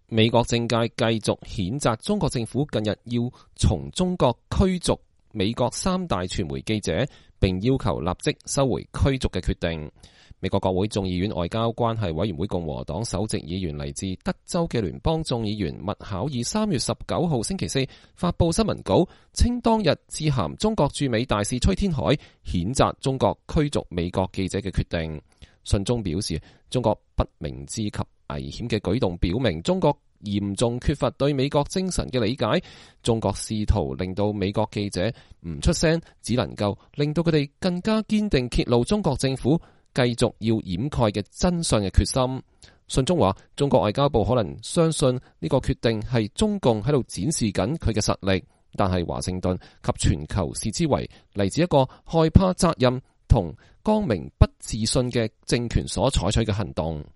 美國政界繼續譴責中國政府近日要從中國驅逐美國3大傳媒記者，並要求立即收回驅逐嘅決定。美國國會眾議院外交關係委員會共和黨首席議員嚟自德州嘅聯邦眾議員麥考爾3月19號星期四發佈新聞稿，稱當日致函中國駐美大使崔天凱，譴責中國驅逐美國記者嘅決定。信中表示，中國不明智及危險嘅舉動表明中國嚴重缺乏對美國精神嘅理解。中國試圖令到美國記者唔出聲，只能夠令到佢哋更加堅定揭露中國政府繼續要掩蓋嘅真相嘅決心。信中話，中國外交部可能相信呢個決定係中共喺度展示緊佢嘅實力，但係華盛頓及全球視之為嚟自一個害怕責任同光明不自信嘅政權所採取嘅行動。